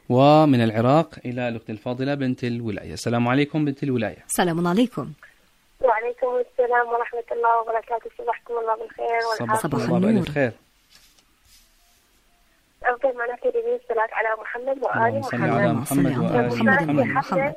ومن العراق إلى الأخت الفاضلة بنت الولاية. السلام عليكم بنت الولاية. السلام عليكم. وعليكم السلام ورحمة الله وبركاته. صباحكم الله بالخير والعافية. صباح النور. بالخير. أفضل ما نحكي الصلاة على محمد وآل محمد.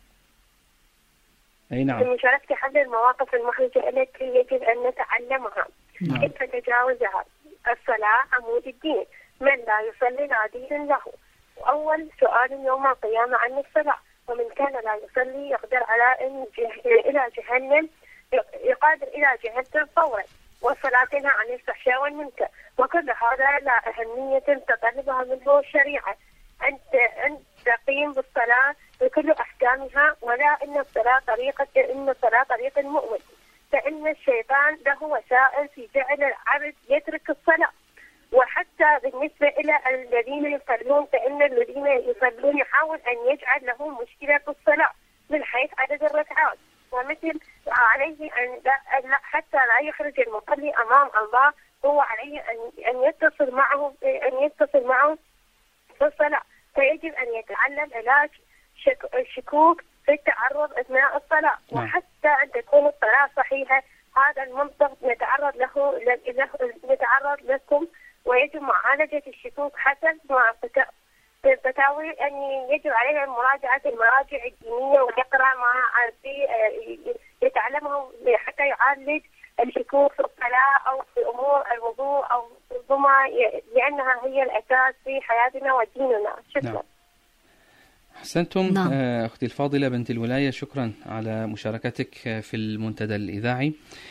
أي نعم. بمشاركة حل المواقف المحرجة التي يجب أن نتعلمها كيف نتجاوزها. الصلاة عمود الدين، من لا يصلي لا دين له. وأول سؤال يوم القيامة عن الصلاة، ومن كان لا يصلي يقدر على إلى جهنم، يقادر إلى جهنم فورا. والصلاة تنهى عن الفحشاء والمنكر، وكل هذا لا أهمية تطلبها منه الشريعة. أن تقيم بالصلاة بكل أحكامها، ولا إن الصلاة طريق المؤمن، فإن الشيطان له وسائل في جعل العبد يترك الصلاة. وحتى بالنسبة إلى الذين يصلون، فإن الذين يصلون يحاول أن يجعل لهم مشكلة في الصلاة من حيث عدد الركعات، ومثل عليه أن حتى لا يخرج المصلي أمام الله، هو عليه أن يتصل معه في الصلاة. فيجب أن يتعلم علاج الشكوك في التعرض أثناء الصلاة، وحتى أن تكون الصلاة صحيحة. هذا المنطق نتعرض لكم، ويجب معالجة الشكوك حسب ما فتاوي أن يجب عليه مراجعة المراجع الدينية، ويقرأ ما يتعلمه حتى يعالج الشكوك في الصلاة أو في أمور الوضوء أو ربما، لأنها هي الأساس في حياتنا وديننا. شكرا. أحسنتم. أختي الفاضلة بنت الولاية، شكرا على مشاركتك في المنتدى الإذاعي.